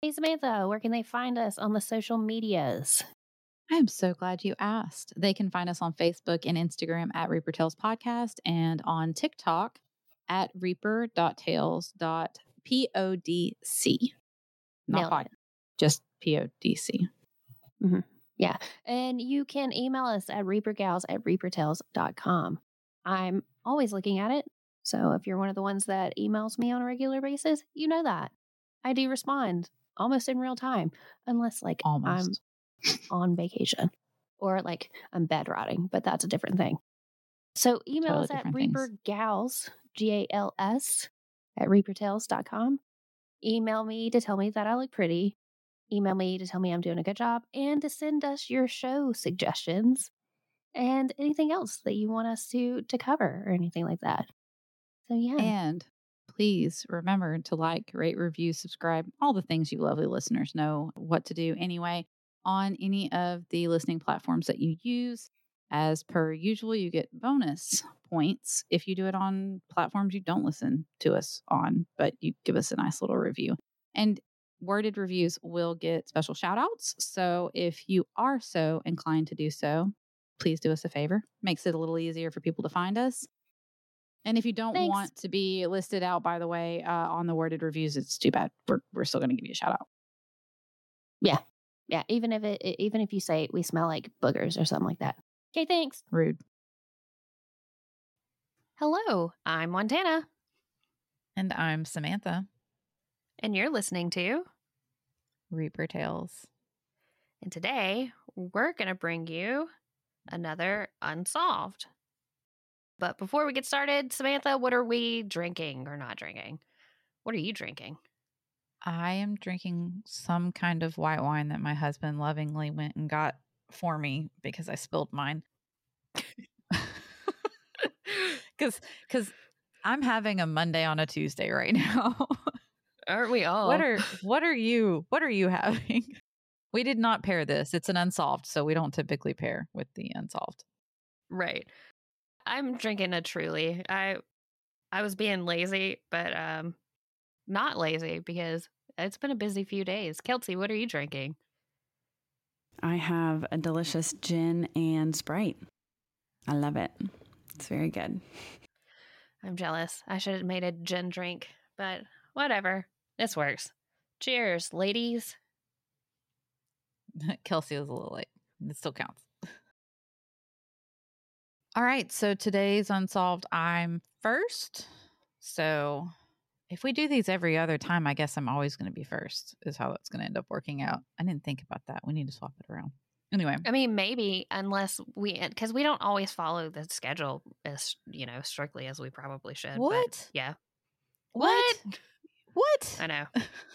Hey, Samantha, where can they find us on the social medias? I am so glad you asked. They can find us on Facebook and Instagram at Reaper Tales Podcast and on TikTok at reaper.tales.podc. Not Nailed pod, it. just PODC. Mm-hmm. Yeah. And you can email us at reapergals@reapertales.com. I'm always looking at it. So if you're one of the ones that emails me on a regular basis, you know that. I do respond almost in real time, unless like I'm Almost. on vacation or like I'm bed rotting, but that's a different thing. So email Totally us at different things. reapergals, GALS, at reapertales.com. Email me to tell me that I look pretty. Email me to tell me I'm doing a good job and to send us your show suggestions and anything else that you want us to cover or anything like that. So yeah. And please remember to like, rate, review, subscribe, all the things you lovely listeners know what to do anyway on any of the listening platforms that you use. As per usual, you get bonus points if you do it on platforms you don't listen to us on, but you give us a nice little review. And worded reviews will get special shout outs. So if you are so inclined to do so, please do us a favor. Makes it a little easier for people to find us. And if you don't Thanks. want to be listed out, by the way, on the worded reviews, it's too bad. We're still going to give you a shout out. Yeah. Yeah. Even if you say we smell like boogers or something like that. Okay, thanks. Rude. Hello, I'm Montana. And I'm Samantha. And you're listening to Reaper Tales. And today we're going to bring you another Unsolved. But before we get started, Samantha, what are we drinking or not drinking? What are you drinking? I am drinking some kind of white wine that my husband lovingly went and got for me because I spilled mine. Because I'm having a Monday on a Tuesday right now. Aren't we all? What are you having? We did not pair this. It's an unsolved, so we don't typically pair with the unsolved. Right. I'm drinking a Truly. I was being lazy, but not lazy because it's been a busy few days. Kelsey, what are you drinking? I have a delicious gin and Sprite. I love it. It's very good. I'm jealous. I should have made a gin drink, but whatever. This works. Cheers, ladies. Kelsey was a little late. It still counts. All right. So today's Unsolved, I'm first. So if we do these every other time, I guess I'm always going to be first, is how it's going to end up working out. I didn't think about that. We need to swap it around. Anyway. I mean, maybe unless because we don't always follow the schedule as, strictly as we probably should. What? But yeah. What? I know.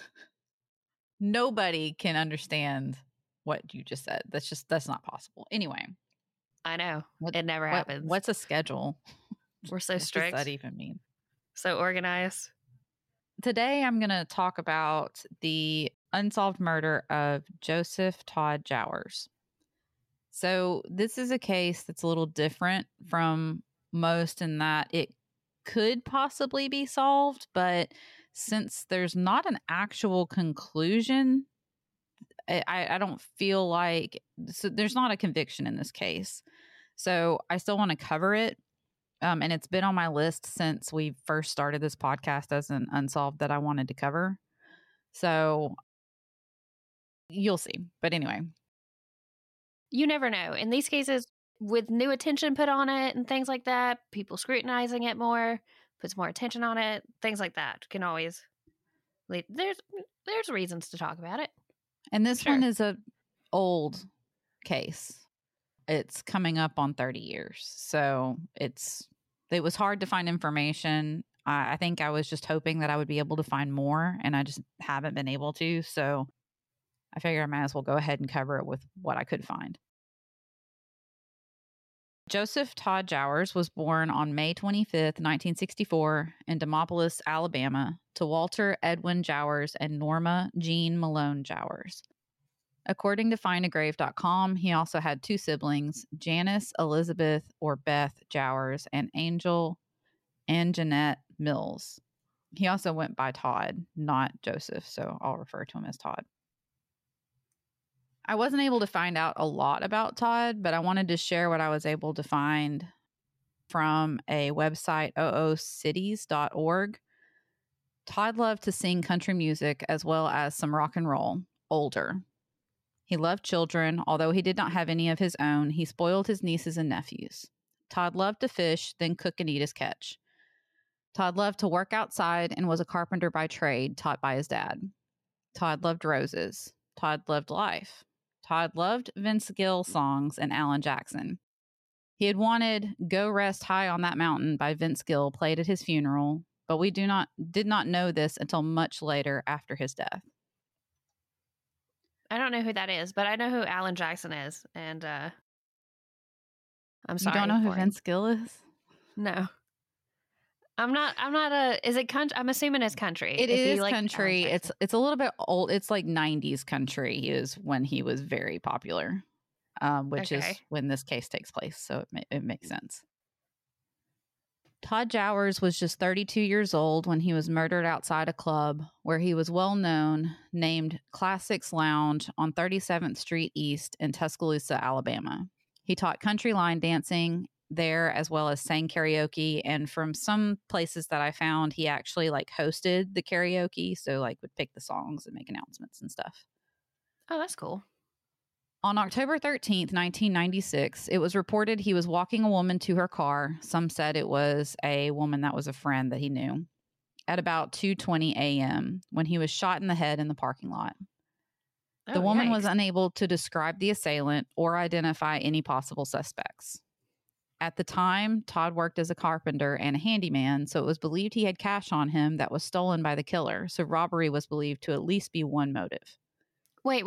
Nobody can understand what you just said. That's not possible. Anyway. I know. It never happens. What's a schedule? We're so strict. What does that even mean? So organized. Today, I'm going to talk about the unsolved murder of Joseph Todd Jowers. So this is a case that's a little different from most in that it could possibly be solved, but since there's not an actual conclusion, I don't feel like there's not a conviction in this case. So I still want to cover it. And it's been on my list since we first started this podcast as an unsolved that I wanted to cover. So you'll see. But anyway. You never know. In these cases, with new attention put on it and things like that, people scrutinizing it more, puts more attention on it, things like that can always lead. There's reasons to talk about it. And this one is a old case. It's coming up on 30 years. So it was hard to find information. I think I was just hoping that I would be able to find more, and I just haven't been able to. So I figured I might as well go ahead and cover it with what I could find. Joseph Todd Jowers was born on May 25th, 1964 in Demopolis, Alabama, to Walter Edwin Jowers and Norma Jean Malone Jowers. According to findagrave.com, he also had two siblings, Janice Elizabeth or Beth Jowers and Angel and Jeanette Mills. He also went by Todd, not Joseph, so I'll refer to him as Todd. I wasn't able to find out a lot about Todd, but I wanted to share what I was able to find from a website, oocities.org. Todd loved to sing country music as well as some rock and roll, older. He loved children. Although he did not have any of his own, he spoiled his nieces and nephews. Todd loved to fish, then cook and eat his catch. Todd loved to work outside and was a carpenter by trade, taught by his dad. Todd loved roses. Todd loved life. Todd loved Vince Gill songs and Alan Jackson. He had wanted Go Rest High on That Mountain by Vince Gill played at his funeral, but we did not know this until much later after his death. I don't know who that is, but I know who Alan Jackson is, and I'm sorry. You don't know who for him. Vince Gill is? No. I'm not is it country? I'm assuming it's country. It If you is like country. Alan Jackson. It's a little bit old. It's like 90s country is when he was very popular, which is Okay. when this case takes place. So it makes sense. Todd Jowers was just 32 years old when he was murdered outside a club where he was well known, named Classics Lounge on 37th Street East in Tuscaloosa, Alabama. He taught country line dancing there as well as sang karaoke, and from some places that I found, he actually like hosted the karaoke, so like would pick the songs and make announcements and stuff. Oh, that's cool. On October 13th, 1996, it was reported he was walking a woman to her car. Some said it was a woman that was a friend that he knew. At about 2:20 a.m. when he was shot in the head in the parking lot. The woman was unable to describe the assailant or identify any possible suspects. At the time, Todd worked as a carpenter and a handyman, so it was believed he had cash on him that was stolen by the killer, so robbery was believed to at least be one motive. Wait.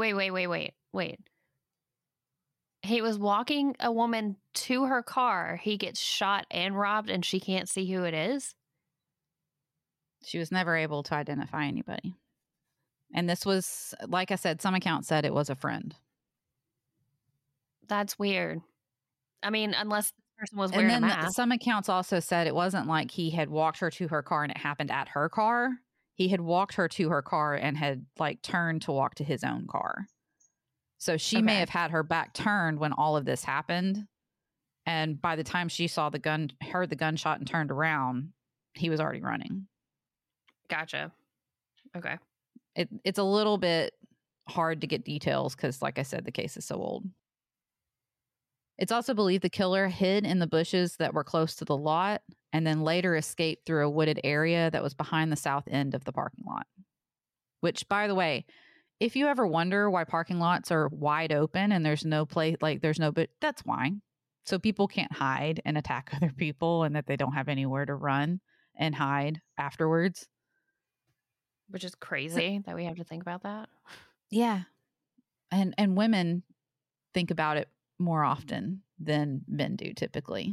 He was walking a woman to her car. He gets shot and robbed, and she can't see who it is? She was never able to identify anybody. And this was, like I said, some accounts said it was a friend. That's weird. I mean, unless this person was wearing a And then mask. some accounts also said it wasn't like he had walked her to her car and it happened at her car. He had walked her to her car and had like turned to walk to his own car. So she may have had her back turned when all of this happened. And by the time she saw the gun, heard the gunshot and turned around, he was already running. Gotcha. Okay. It's a little bit hard to get details because, like I said, the case is so old. It's also believed the killer hid in the bushes that were close to the lot and then later escaped through a wooded area that was behind the south end of the parking lot. Which, by the way, if you ever wonder why parking lots are wide open and there's no place, like there's no, but that's why. So people can't hide and attack other people and that they don't have anywhere to run and hide afterwards. Which is crazy that we have to think about that. Yeah. And women think about it more often than men do typically.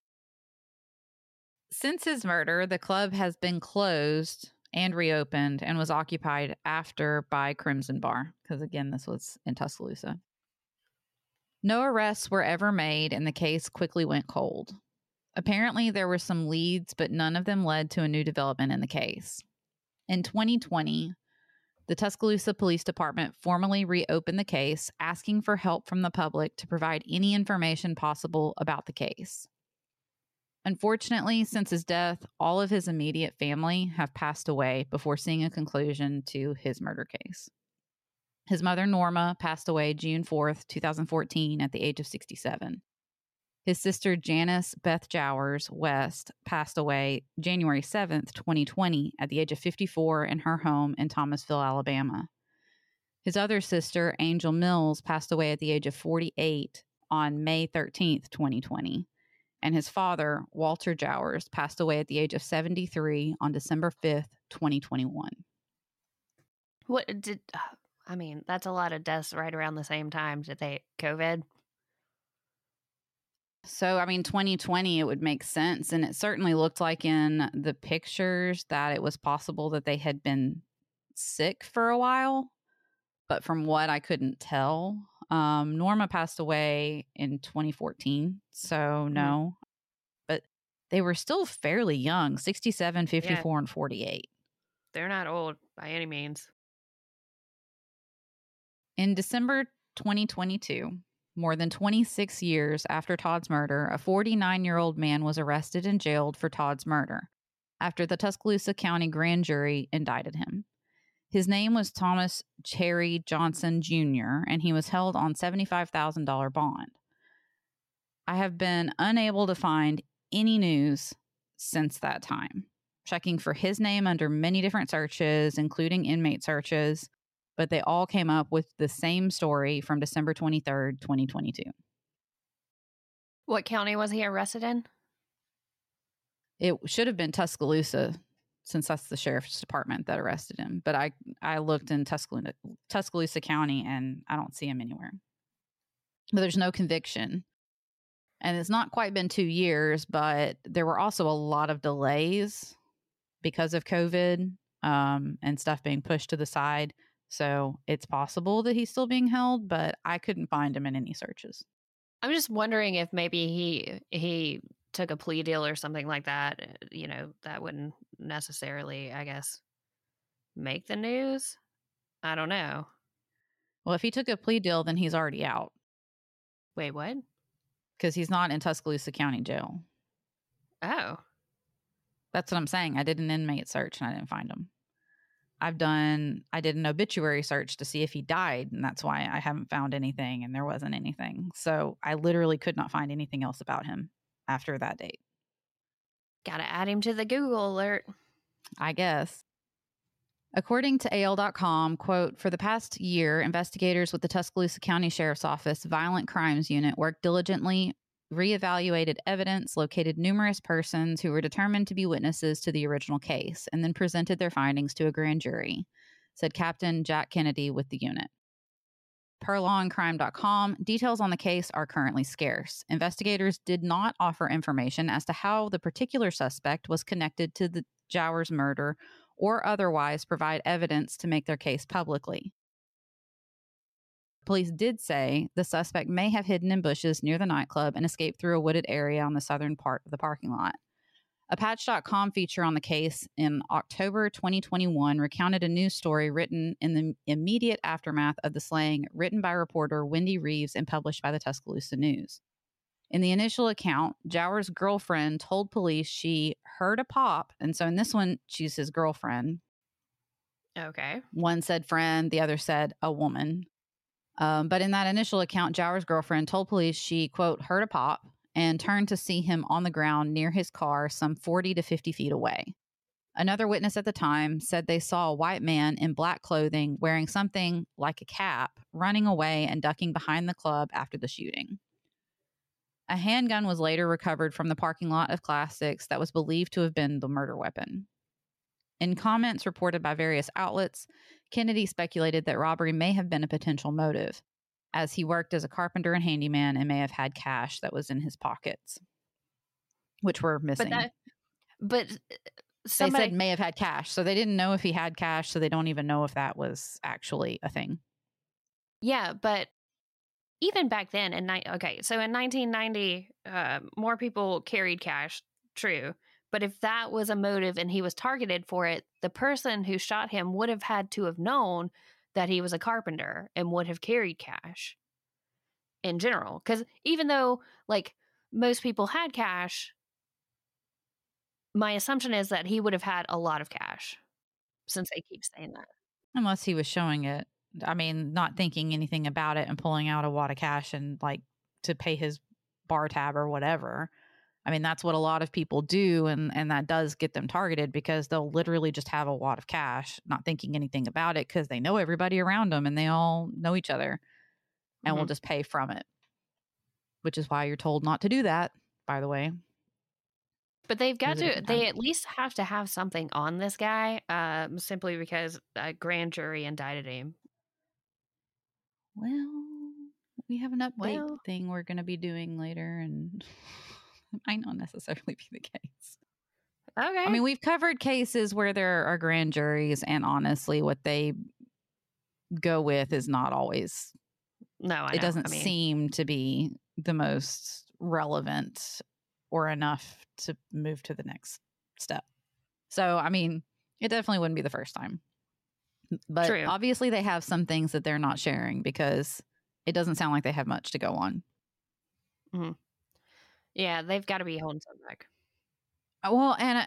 Since his murder, the club has been closed and reopened and was occupied after by Crimson Bar, because again, this was in Tuscaloosa. No arrests were ever made and the case quickly went cold. Apparently, there were some leads, but none of them led to a new development in the case. In 2020, the Tuscaloosa Police Department formally reopened the case, asking for help from the public to provide any information possible about the case. Unfortunately, since his death, all of his immediate family have passed away before seeing a conclusion to his murder case. His mother, Norma, passed away June 4th, 2014 at the age of 67. His sister, Janice Beth Jowers West, passed away January 7th, 2020 at the age of 54 in her home in Thomasville, Alabama. His other sister, Angel Mills, passed away at the age of 48 on May 13th, 2020. And his father, Walter Jowers, passed away at the age of 73 on December 5th, 2021. That's a lot of deaths right around the same time. Did they COVID? So, 2020, it would make sense. And it certainly looked like in the pictures that it was possible that they had been sick for a while. But from what I couldn't tell, Norma passed away in 2014. So, no. But they were still fairly young, 67, 54, and 48. they're not old by any means. In December 2022, more than 26 years after Todd's murder, a 49-year-old man was arrested and jailed for Todd's murder after the Tuscaloosa County grand jury indicted him. His name was Thomas Cherry Johnson Jr., and he was held on $75,000 bond. I have been unable to find any news since that time, checking for his name under many different searches, including inmate searches, but they all came up with the same story from December 23rd, 2022. What county was he arrested in? It should have been Tuscaloosa, since that's the sheriff's department that arrested him. But I looked in Tuscaloosa County, and I don't see him anywhere. But there's no conviction. And it's not quite been 2 years, but there were also a lot of delays because of COVID and stuff being pushed to the side. So it's possible that he's still being held, but I couldn't find him in any searches. I'm just wondering if maybe he took a plea deal or something like that. You know, that wouldn't necessarily, I guess, make the news. I don't know. Well, if he took a plea deal, then he's already out. Wait, what? Because he's not in Tuscaloosa County Jail. Oh. That's what I'm saying. I did an inmate search and I didn't find him. I did an obituary search to see if he died, and that's why I haven't found anything, and there wasn't anything. So I literally could not find anything else about him after that date. Gotta add him to the Google alert. I guess. According to AL.com, quote, for the past year, investigators with the Tuscaloosa County Sheriff's Office Violent Crimes Unit worked diligently, reevaluated evidence, located numerous persons who were determined to be witnesses to the original case, and then presented their findings to a grand jury, said Captain Jack Kennedy with the unit. Per lawandcrime.com, details on the case are currently scarce. Investigators did not offer information as to how the particular suspect was connected to the Jowers murder or otherwise provide evidence to make their case publicly. Police did say the suspect may have hidden in bushes near the nightclub and escaped through a wooded area on the southern part of the parking lot. A Patch.com feature on the case in October 2021 recounted a news story written in the immediate aftermath of the slaying, written by reporter Wendy Reeves and published by the Tuscaloosa News. In the initial account, Jowers' girlfriend told police she heard a pop, and so in this one, she's his girlfriend. Okay. One said friend, the other said a woman. But in that initial account, Jowers' girlfriend told police she, quote, heard a pop and turned to see him on the ground near his car some 40 to 50 feet away. Another witness at the time said they saw a white man in black clothing wearing something like a cap running away and ducking behind the club after the shooting. A handgun was later recovered from the parking lot of Classics that was believed to have been the murder weapon. In comments reported by various outlets, Kennedy speculated that robbery may have been a potential motive, as he worked as a carpenter and handyman and may have had cash that was in his pockets, which were missing. But they said may have had cash, so they didn't know if he had cash, so they don't even know if that was actually a thing. Yeah, but even back then, so in 1990, more people carried cash, true. But if that was a motive and he was targeted for it, the person who shot him would have had to have known that he was a carpenter and would have carried cash in general. Because even though, like, most people had cash, my assumption is that he would have had a lot of cash, since they keep saying that. Unless he was showing it. I mean, not thinking anything about it and pulling out a wad of cash and, like, to pay his bar tab or whatever. I mean, that's what a lot of people do, and that does get them targeted because they'll literally just have a wad of cash, not thinking anything about it because they know everybody around them and they all know each other and will just pay from it, which is why you're told not to do that, by the way. But they at least have to have something on this guy, simply because a grand jury indicted him. Well, we have an update thing we're going to be doing later, and it might not necessarily be the case. Okay. I mean, we've covered cases where there are grand juries, and honestly, what they go with is not always. No, it doesn't seem to be the most relevant or enough to move to the next step. So, I mean, It definitely wouldn't be the first time. But True. obviously they have some things that they're not sharing because it doesn't sound like they have much to go on. Mm-hmm. Yeah, they've got to be holding something back. Well, and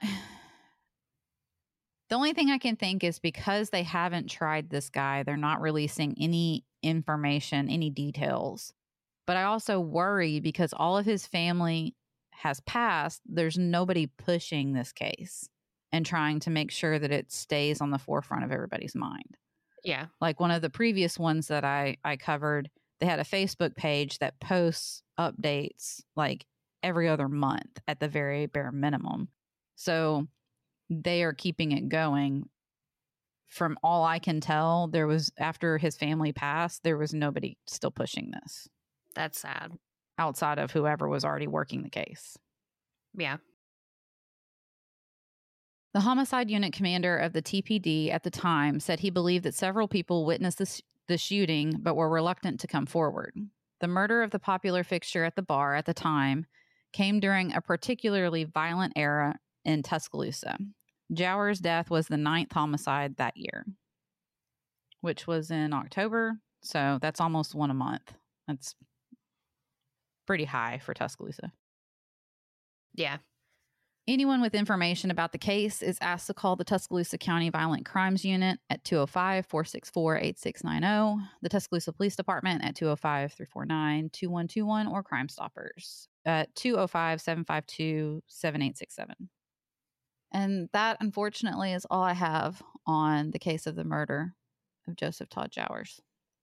the only thing I can think is because they haven't tried this guy, they're not releasing any information, any details. But I also worry because all of his family has passed, there's nobody pushing this case and trying to make sure that it stays on the forefront of everybody's mind. Yeah. Like one of the previous ones that I covered, they had a Facebook page that posts updates like every other month at the very bare minimum. So they are keeping it going. From all I can tell, there was, after his family passed, there was nobody still pushing this That's sad. outside of whoever was already working the case. Yeah. The homicide unit commander of the TPD at the time said he believed that several people witnessed the shooting but were reluctant to come forward. The murder of the popular fixture at the bar at the time came during a particularly violent era in Tuscaloosa. Jowers' death was the 9th homicide that year, which was in October, so that's almost one a month. That's pretty high for Tuscaloosa. Yeah. Anyone with information about the case is asked to call the Tuscaloosa County Violent Crimes Unit at 205-464-8690, the Tuscaloosa Police Department at 205-349-2121, or Crime Stoppers at 205-752-7867. And that, unfortunately, is all I have on the case of the murder of Joseph Todd Jowers.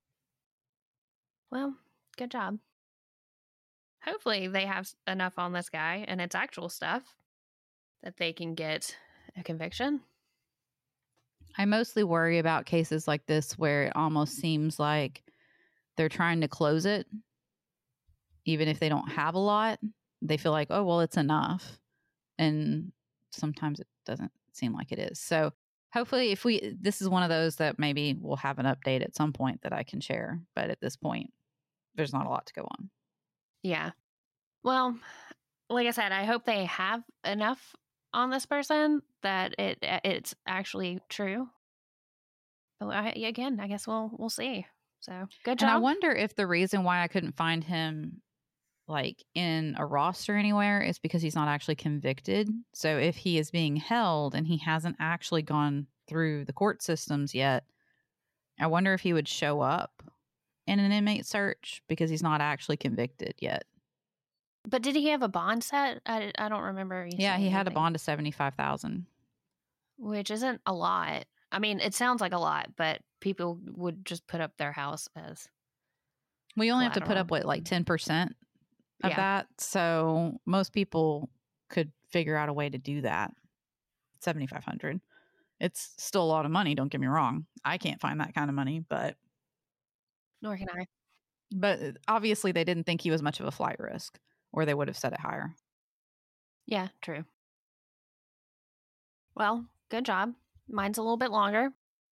Well, good job. Hopefully they have enough on this guy and it's actual stuff that they can get a conviction. I mostly worry about cases like this where it almost seems like they're trying to close it. Even if they don't have a lot, they feel like, oh, well, it's enough. And sometimes it doesn't seem like it is. So hopefully this is one of those that maybe we'll have an update at some point that I can share. But at this point, there's not a lot to go on. Yeah. Well, like I said, I hope they have enough on this person that it's actually true. But I guess we'll see. So good job. And I wonder if the reason why I couldn't find him like in a roster anywhere is because he's not actually convicted. So if he is being held and he hasn't actually gone through the court systems yet, I wonder if he would show up in an inmate search because he's not actually convicted yet. But did he have a bond set? I don't remember. Yeah, he had a bond of $75,000, which isn't a lot. I mean, it sounds like a lot, but people would just put up their house as. We only have to put up what, like 10% of that. So most people could figure out a way to do that. $7,500. It's still a lot of money. Don't get me wrong. I can't find that kind of money, but nor can I. But obviously, they didn't think he was much of a flight risk, or they would have set it higher. Yeah, true. Well, good job. Mine's a little bit longer,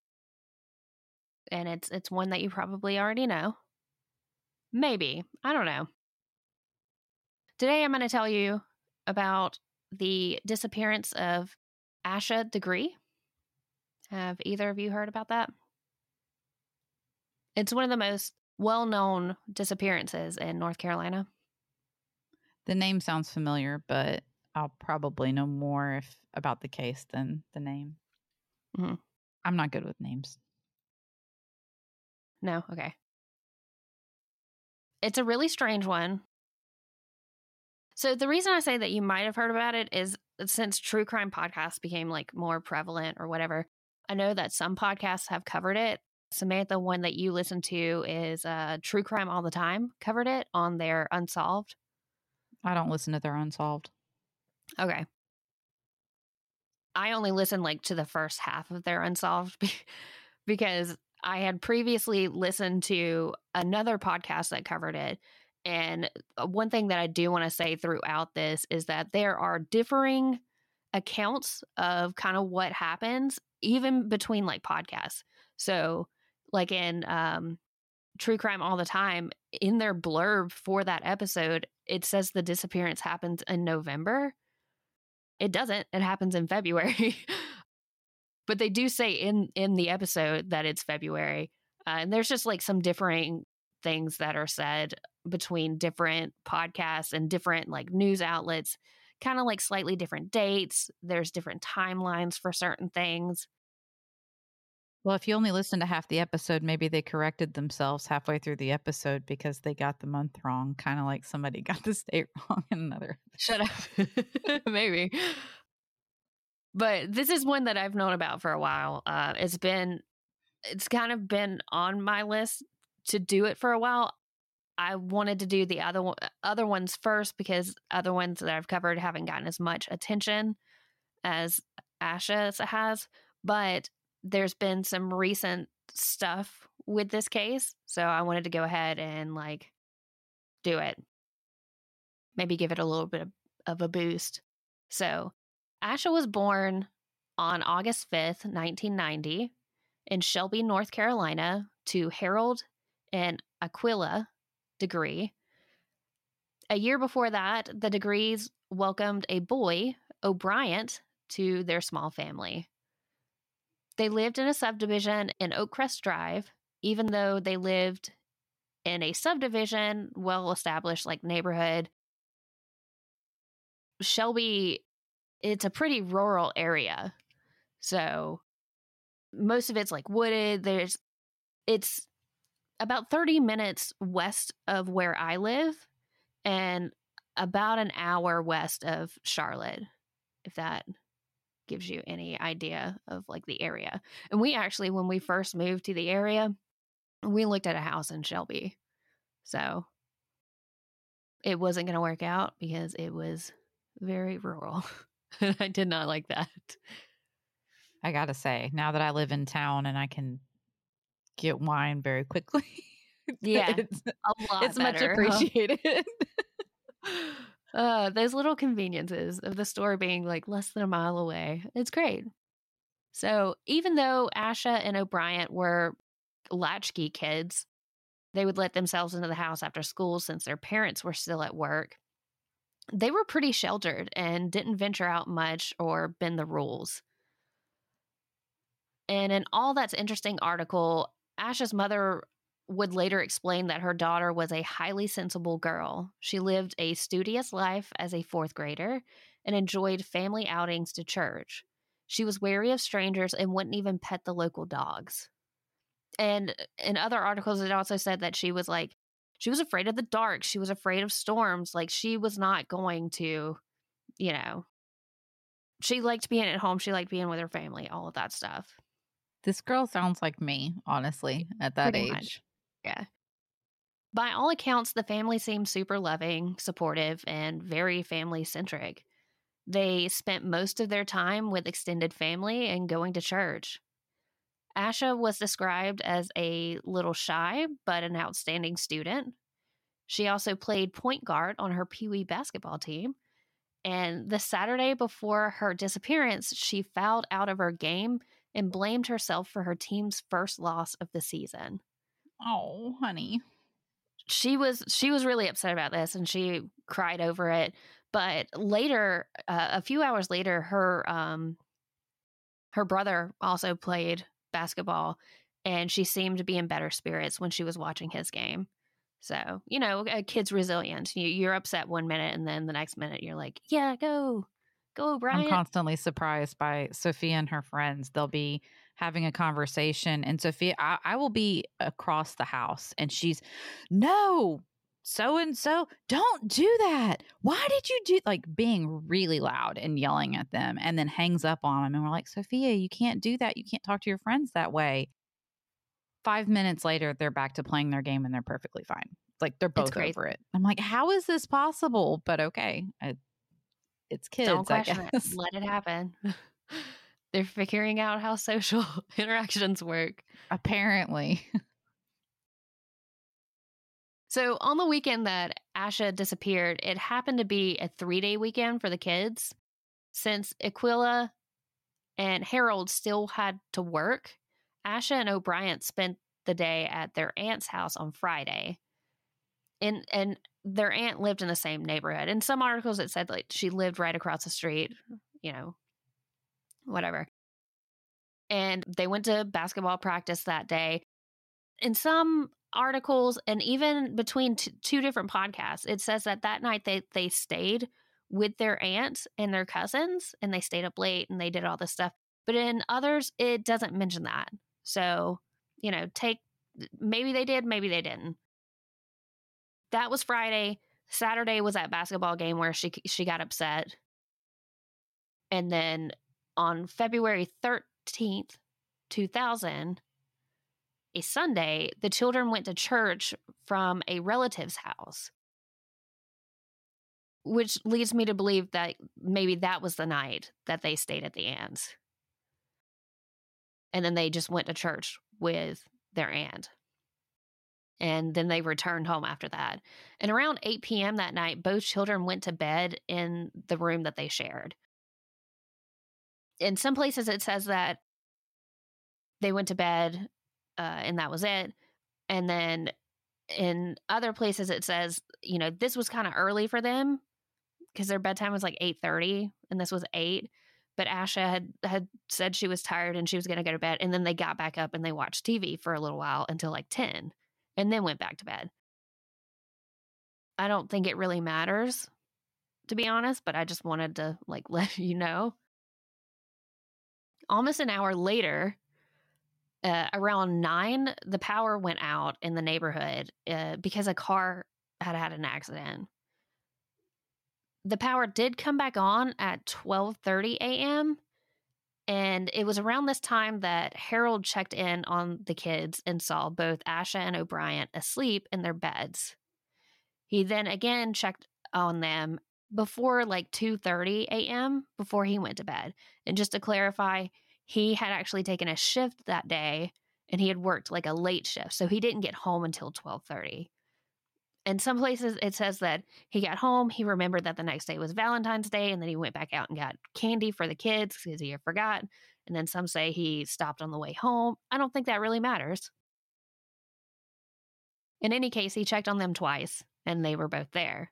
and it's one that you probably already know. Maybe. I don't know. Today, I'm going to tell you about the disappearance of Asha Degree. Have either of you heard about that? It's one of the most well-known disappearances in North Carolina. The name sounds familiar, but I'll probably know more about the case than the name. Mm-hmm. I'm not good with names. No? Okay. It's a really strange one. So the reason I say that you might have heard about it is since true crime podcasts became like more prevalent or whatever, I know that some podcasts have covered it. Samantha, one that you listen to is True Crime All the Time, covered it on their Unsolved. I don't listen to their Unsolved. Okay. I only listened like to the first half of their Unsolved because I had previously listened to another podcast that covered it. And one thing that I do want to say throughout this is that there are differing accounts of kind of what happens, even between like podcasts. So like in True Crime All the Time, in their blurb for that episode, it says the disappearance happens in November. It doesn't. It happens in February. But they do say in the episode that it's February. And there's just like some differing things that are said between different podcasts and different like news outlets, kind of like slightly different dates. There's different timelines for certain things. Well, if you only listen to half the episode, maybe they corrected themselves halfway through the episode because they got the month wrong, kind of like somebody got the state wrong in another Shut up. Maybe. But this is one that I've known about for a while. It's kind of been on my list to do it for a while. I wanted to do the other ones first because other ones that I've covered haven't gotten as much attention as Asha has. But there's been some recent stuff with this case, so I wanted to go ahead and like do it. Maybe give it a little bit of a boost. So, Asha was born on August 5th, 1990, in Shelby, North Carolina, to Harold and Aquila Degree. A year before that, the Degrees welcomed a boy, O'Brien, to their small family. They lived in a subdivision in Oakcrest Drive, even though they lived in a subdivision, well-established like neighborhood. Shelby, it's a pretty rural area. So most of it's like wooded. It's about 30 minutes west of where I live and about an hour west of Charlotte, if that gives you any idea of like the area. And we actually, when we first moved to the area, we looked at a house in Shelby. So it wasn't going to work out because it was very rural. I did not like that. I gotta say, now that I live in town and I can get wine very quickly, Yeah, it's a lot much better, appreciated. Those little conveniences of the store being like less than a mile away. It's great. So even though Asha and O'Brien were latchkey kids, they would let themselves into the house after school since their parents were still at work. They were pretty sheltered and didn't venture out much or bend the rules. And in All That's Interesting article, Asha's mother would later explain that her daughter was a highly sensible girl. She lived a studious life as a fourth grader and enjoyed family outings to church. She was wary of strangers and wouldn't even pet the local dogs. And in other articles, it also said that she was afraid of the dark. She was afraid of storms. Like, she was not going to, she liked being at home. She liked being with her family, all of that stuff. This girl sounds like me, honestly, at that Pretty age. much. Yeah. By all accounts, the family seemed super loving, supportive, and very family centric. They spent most of their time with extended family and going to church. Asha was described as a little shy, but an outstanding student. She also played point guard on her Pee Wee basketball team. And the Saturday before her disappearance, she fouled out of her game and blamed herself for her team's first loss of the season. Oh, honey. She was really upset about this and she cried over it. But later, a few hours later, her brother also played basketball and she seemed to be in better spirits when she was watching his game. So, a kid's resilient. You're upset one minute and then the next minute you're like, yeah, go, Brian. I'm constantly surprised by Sophia and her friends. They'll be having a conversation and Sophia, I will be across the house and she's, no, so-and-so, don't do that. Why did you do, like being really loud and yelling at them and then hangs up on them. And we're like, Sophia, you can't do that. You can't talk to your friends that way. 5 minutes later, they're back to playing their game and they're perfectly fine. Like they're both over it. I'm like, how is this possible? But okay. It's kids, Don't question I guess. it. Let it happen. They're figuring out how social interactions work. Apparently. So on the weekend that Asha disappeared, it happened to be a 3-day weekend for the kids. Since Aquila and Harold still had to work, Asha and O'Brien spent the day at their aunt's house on Friday. And their aunt lived in the same neighborhood. In some articles, it said like she lived right across the street, whatever. And they went to basketball practice that day. In some articles, and even between two different podcasts, it says that night they stayed with their aunts and their cousins, and they stayed up late and they did all this stuff. But in others, it doesn't mention that. So, maybe they did, maybe they didn't. That was Friday. Saturday was that basketball game where she got upset. And then on February 13th, 2000, a Sunday, the children went to church from a relative's house, which leads me to believe that maybe that was the night that they stayed at the aunt's. And then they just went to church with their aunt. And then they returned home after that. And around 8 p.m. that night, both children went to bed in the room that they shared. In some places, it says that they went to bed and that was it. And then in other places, it says, this was kind of early for them because their bedtime was like 8:30 and this was 8. But Asha had said she was tired and she was going to go to bed. And then they got back up and they watched TV for a little while until like 10 and then went back to bed. I don't think it really matters, to be honest, but I just wanted to let you know. Almost an hour later, around 9, the power went out in the neighborhood because a car had an accident. The power did come back on at 12:30 a.m., and it was around this time that Harold checked in on the kids and saw both Asha and O'Brien asleep in their beds. He then again checked on them before 2:30 a.m. before he went to bed. And just to clarify, he had actually taken a shift that day and he had worked a late shift. So he didn't get home until 12:30. In some places, it says that he got home, he remembered that the next day was Valentine's Day, and then he went back out and got candy for the kids because he had forgot. And then some say he stopped on the way home. I don't think that really matters. In any case, he checked on them twice, and they were both there.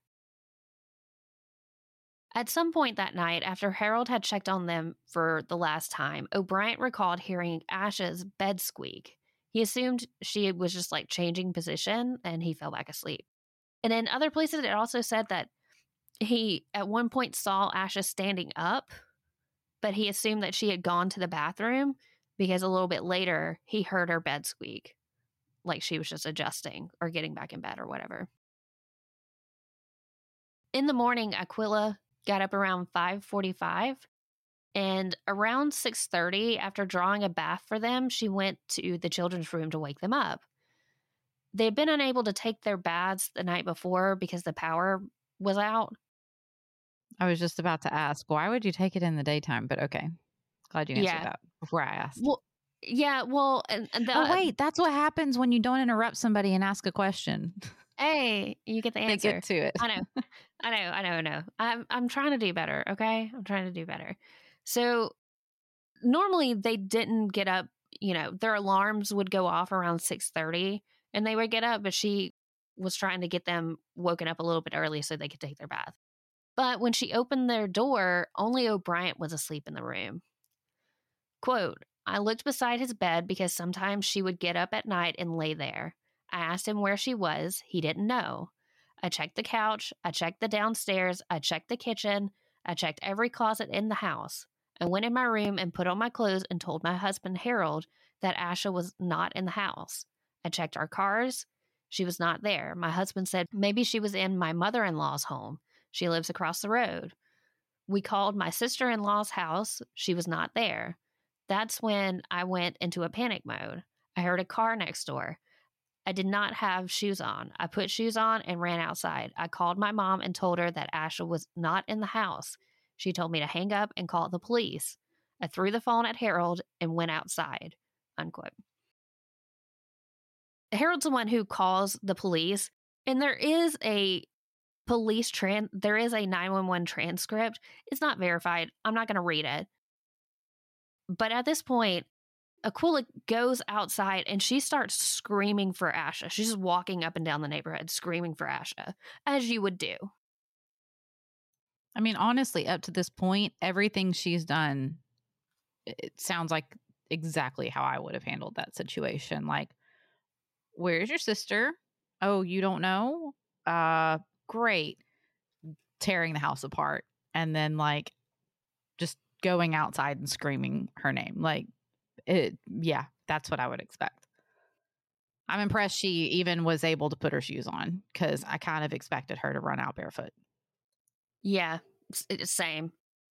At some point that night, after Harold had checked on them for the last time, O'Brien recalled hearing Asha's bed squeak. He assumed she was just changing position, and he fell back asleep. And in other places, it also said that he at one point saw Asha standing up, but he assumed that she had gone to the bathroom because a little bit later he heard her bed squeak, like she was just adjusting or getting back in bed or whatever. In the morning, Aquila got up around 5:45, and around 6:30, after drawing a bath for them, she went to the children's room to wake them up. They had been unable to take their baths the night before because the power was out. I was just about to ask, why would you take it in the daytime? But okay. Glad you answered that before I asked. Well, yeah, well, and wait, that's what happens when you don't interrupt somebody and ask a question. Hey, you get the answer. They get to it. I know. I'm trying to do better, okay? I'm trying to do better. So normally they didn't get up, their alarms would go off around 6:30 and they would get up, but she was trying to get them woken up a little bit early so they could take their bath. But when she opened their door, only O'Brien was asleep in the room. Quote, I looked beside his bed because sometimes she would get up at night and lay there. I asked him where she was. He didn't know. I checked the couch. I checked the downstairs. I checked the kitchen. I checked every closet in the house. I went in my room and put on my clothes and told my husband, Harold, that Asha was not in the house. I checked our cars. She was not there. My husband said maybe she was in my mother-in-law's home. She lives across the road. We called my sister-in-law's house. She was not there. That's when I went into a panic mode. I heard a car next door. I did not have shoes on. I put shoes on and ran outside. I called my mom and told her that Asha was not in the house. She told me to hang up and call the police. I threw the phone at Harold and went outside. Unquote. Harold's the one who calls the police, and there is a there is a 911 transcript. It's not verified. I'm not going to read it. But at this point, Aquila goes outside and she starts screaming for Asha. She's just walking up and down the neighborhood screaming for Asha, as you would do. I mean, honestly, up to this point, everything she's done, it sounds like exactly how I would have handled that situation. Like, where's your sister? Oh, you don't know? Great. Tearing the house apart and then like just going outside and screaming her name. Like, yeah, that's what I would expect. I'm impressed she even was able to put her shoes on because I kind of expected her to run out barefoot. Yeah, same.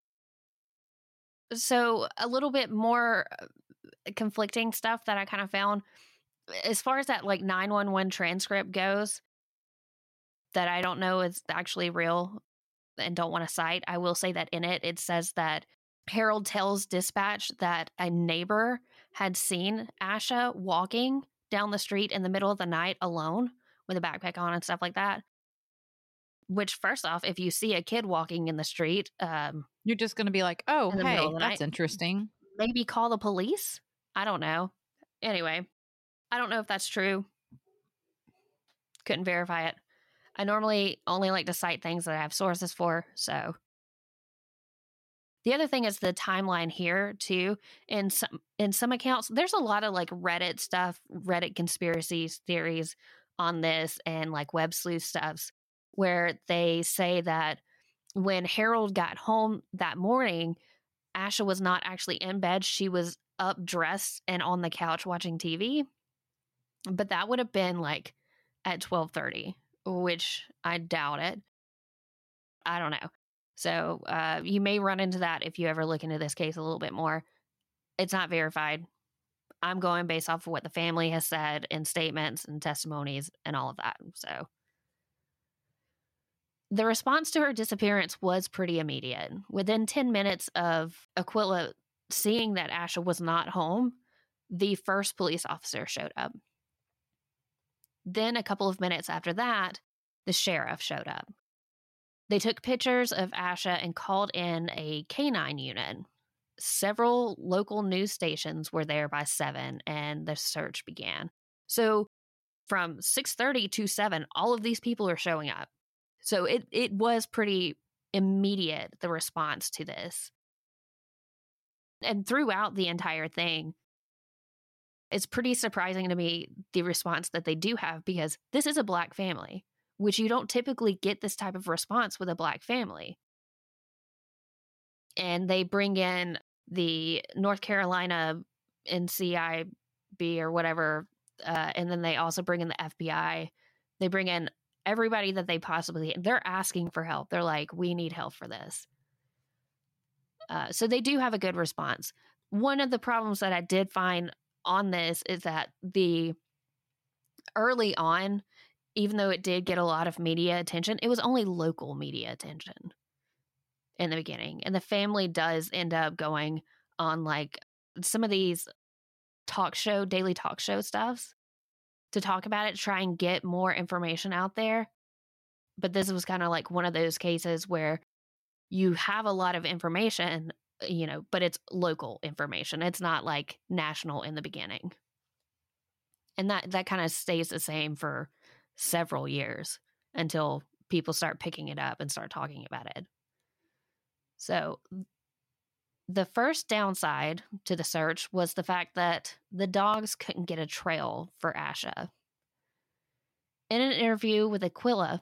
So a little bit more conflicting stuff that I kind of found as far as that like 911 transcript goes that I don't know is actually real and don't want to cite. I will say that in it says that Harold tells dispatch that a neighbor had seen Asha walking down the street in the middle of the night alone with a backpack on and stuff like that. Which, first off, if you see a kid walking in the street, you're just going to be like, oh, in the middle of hey, the that's night, interesting. maybe call the police. I don't know. Anyway, I don't know if that's true. Couldn't verify it. I normally only like to cite things that I have sources for. So the other thing is the timeline here too. In some accounts, there's a lot of like Reddit stuff, Reddit conspiracy theories on this, and like web sleuth stuffs where they say that when Harold got home that morning, Asha was not actually in bed. She was up, dressed, and on the couch watching TV. But that would have been like at 12:30, which I doubt it. I don't know. So you may run into that if you ever look into this case a little bit more. It's not verified. I'm going based off of what the family has said in statements and testimonies and all of that. So the response to her disappearance was pretty immediate. Within 10 minutes of Aquila seeing that Asha was not home, the first police officer showed up. Then a couple of minutes after that, the sheriff showed up. They took pictures of Asha and called in a canine unit. Several local news stations were there by 7 and the search began. So from 6:30 to 7, all of these people are showing up. So it was pretty immediate, the response to this. And throughout the entire thing, it's pretty surprising to me the response that they do have, because this is a Black family, which you don't typically get this type of response with a Black family. And they bring in the North Carolina NCIB or whatever, and then they also bring in the FBI. They bring in everybody that they possibly, they're asking for help. They're like, we need help for this. So they do have a good response. One of the problems that I did find on this is that the early on, even though it did get a lot of media attention, it was only local media attention in the beginning. And the family does end up going on like some of these daily talk show stuffs to talk about it, to try and get more information out there. But this was kind of like one of those cases where you have a lot of information, but it's local information. It's not like national in the beginning. And that kind of stays the same for several years until people start picking it up and start talking about it. So the first downside to the search was the fact that the dogs couldn't get a trail for Asha. In an interview with Aquila,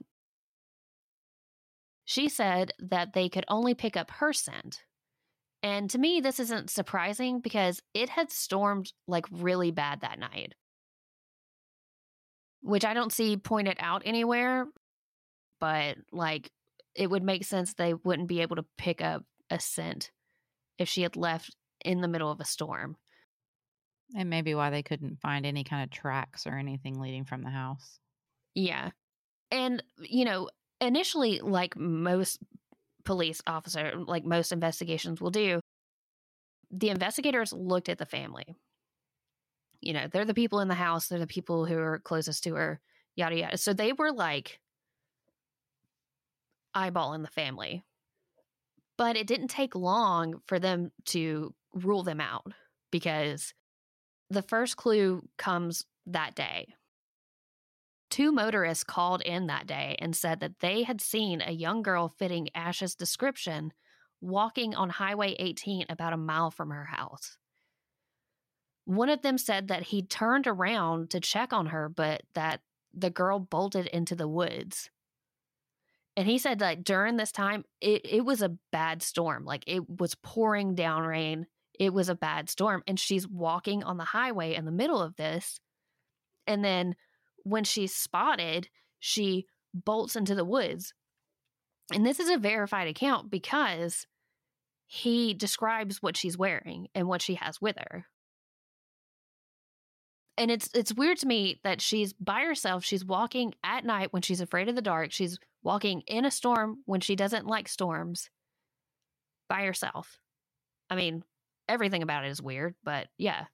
she said that they could only pick up her scent. And to me, this isn't surprising because it had stormed like really bad that night, which I don't see pointed out anywhere, but like it would make sense they wouldn't be able to pick up a scent if she had left in the middle of a storm. And maybe why they couldn't find any kind of tracks or anything leading from the house. Yeah. And, initially, like most police officer, like most investigations will do, the investigators looked at the family. They're the people in the house. They're the people who are closest to her, yada, yada. So they were like eyeballing the family. But it didn't take long for them to rule them out, because the first clue comes that day. 2 motorists called in that day and said that they had seen a young girl fitting Asha's description walking on Highway 18 about a mile from her house. One of them said that he turned around to check on her, but that the girl bolted into the woods. And he said that during this time, it was a bad storm. Like, it was pouring down rain. It was a bad storm. And she's walking on the highway in the middle of this. And then when she's spotted, she bolts into the woods. And this is a verified account because he describes what she's wearing and what she has with her. And it's weird to me that she's by herself. She's walking at night when she's afraid of the dark. She's walking in a storm when she doesn't like storms by herself. I mean, everything about it is weird, but yeah.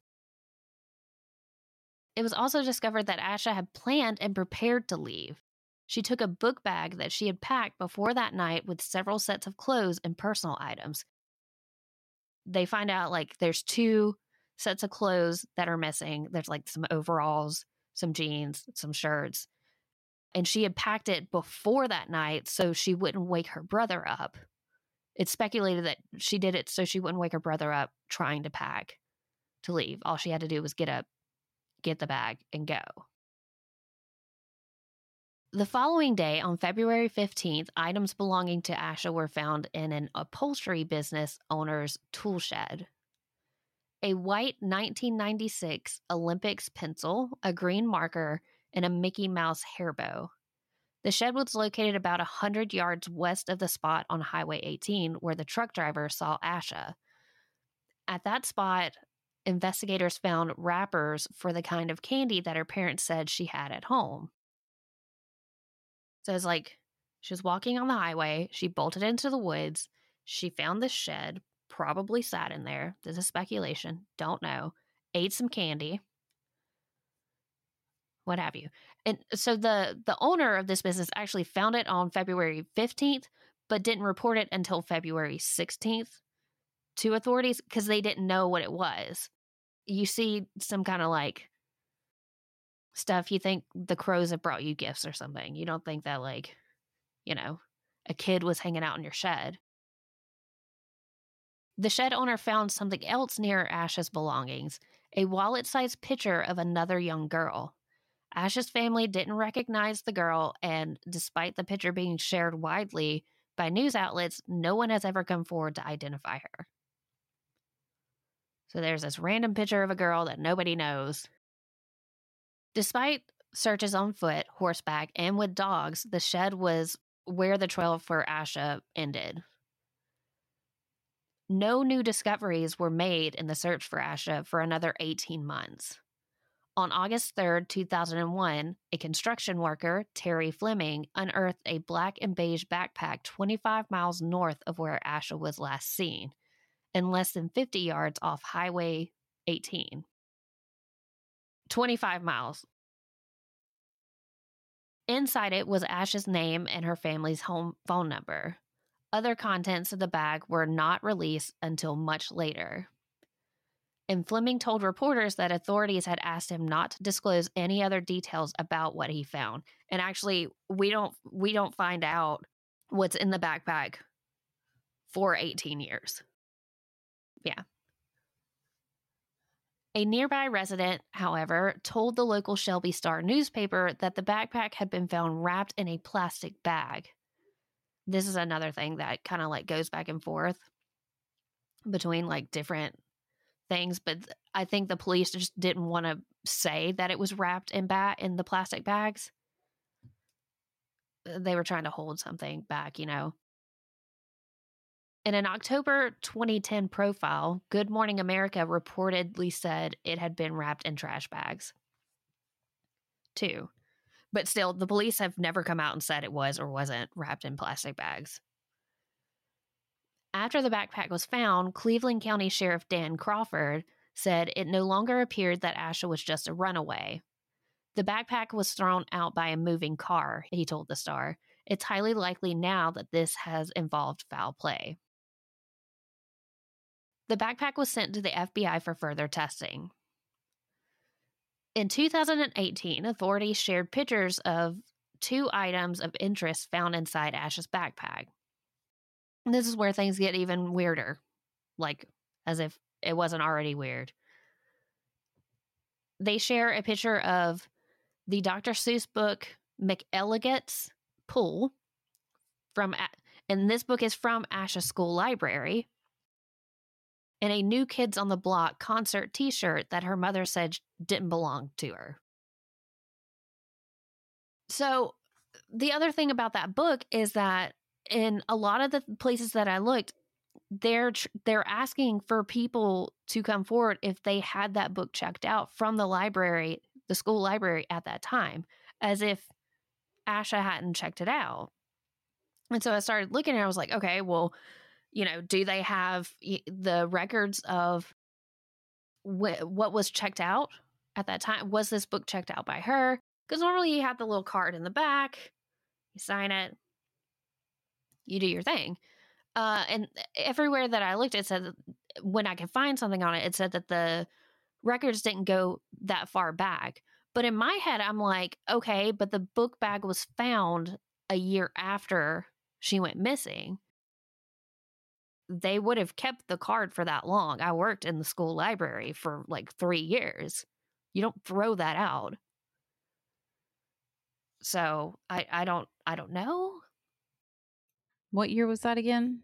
It was also discovered that Asha had planned and prepared to leave. She took a book bag that she had packed before that night with several sets of clothes and personal items. They find out, like, there's 2 sets of clothes that are missing. There's like some overalls, some jeans, some shirts. And she had packed it before that night so she wouldn't wake her brother up. It's speculated that she did it so she wouldn't wake her brother up trying to pack to leave. All she had to do was get up, get the bag, and go. The following day, on February 15th, items belonging to Asha were found in an upholstery business owner's tool shed. A white 1996 Olympics pencil, a green marker, and a Mickey Mouse hairbow. The shed was located about 100 yards west of the spot on Highway 18 where the truck driver saw Asha. At that spot, investigators found wrappers for the kind of candy that her parents said she had at home. So it's like she was walking on the highway, she bolted into the woods, she found this shed, probably sat in there. This is speculation. Don't know. Ate some candy. What have you. And so the owner of this business actually found it on February 15th, but didn't report it until February 16th to authorities because they didn't know what it was. You see some kind of like stuff, you think the crows have brought you gifts or something. You don't think that, like, you know, a kid was hanging out in your shed. The shed owner found something else near Asha's belongings, a wallet-sized picture of another young girl. Asha's family didn't recognize the girl, and despite the picture being shared widely by news outlets, no one has ever come forward to identify her. So there's this random picture of a girl that nobody knows. Despite searches on foot, horseback, and with dogs, the shed was where the trail for Asha ended. No new discoveries were made in the search for Asha for another 18 months. On August 3rd, 2001, a construction worker, Terry Fleming, unearthed a black and beige backpack 25 miles north of where Asha was last seen, and less than 50 yards off Highway 18. 25 miles. Inside it was Asha's name and her family's home phone number. Other contents of the bag were not released until much later. And Fleming told reporters that authorities had asked him not to disclose any other details about what he found. And actually, we don't find out what's in the backpack for 18 years. Yeah. A nearby resident, however, told the local Shelby Star newspaper that the backpack had been found wrapped in a plastic bag. This is another thing that kind of like goes back and forth between like different things, but I think the police just didn't want to say that it was wrapped in the plastic bags. They were trying to hold something back, you know. In an October 2010 profile, Good Morning America reportedly said it had been wrapped in trash bags, too. But still, the police have never come out and said it was or wasn't wrapped in plastic bags. After the backpack was found, Cleveland County Sheriff Dan Crawford said it no longer appeared that Asha was just a runaway. The backpack was thrown out by a moving car, he told the Star. It's highly likely now that this has involved foul play. The backpack was sent to the FBI for further testing. In 2018, authorities shared pictures of 2 items of interest found inside Asha's backpack. And this is where things get even weirder, like as if it wasn't already weird. they share a picture of the Dr. Seuss book McElligot's Pool and this book is from Asha's school library, and a New Kids on the Block concert t-shirt that her mother said didn't belong to her. So the other thing about that book is that in a lot of the places that I looked, they're asking for people to come forward if they had that book checked out from the library, the school library at that time, as if Asha hadn't checked it out. And so I started looking and I was like, okay, well, do they have the records of what was checked out at that time? Was this book checked out by her? Because normally you have the little card in the back, you sign it, you do your thing. And everywhere that I looked, it said that when I could find something on it, it said that the records didn't go that far back. But in my head, I'm like, okay, but the book bag was found a year after she went missing. They would have kept the card for that long. I worked in the school library for like 3 years. You don't throw that out. So I don't know. What year was that again?